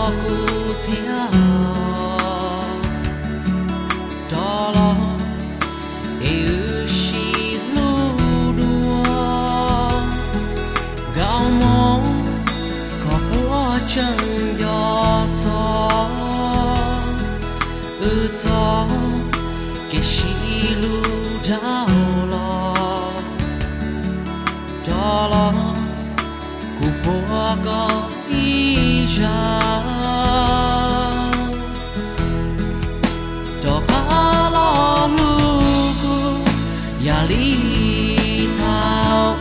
ku thia đó lo yêu shi lu đua gạo mong có búa chân gió gió gió cái shi lu đau lo đó lo ku búa có ý ra cho cả lo lu ku ya li thao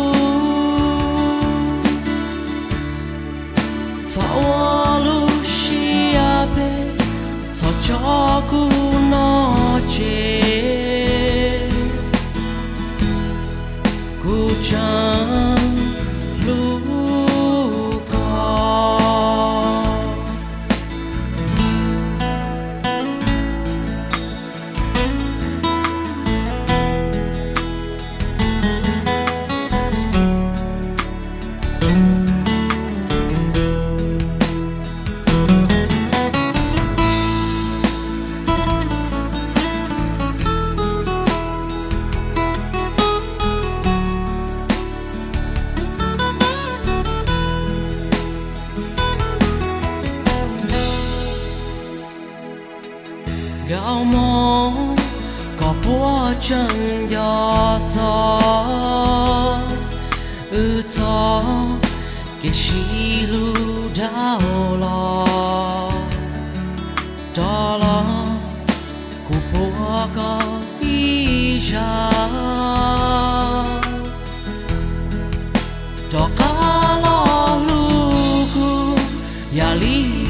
cho lu shia be cho ku no che ku chẳng lu gạo mong có búa chân gió gió gió cái shi lu đau lo đó lo cụ búa có ý ra cho cả lo lu ku ya li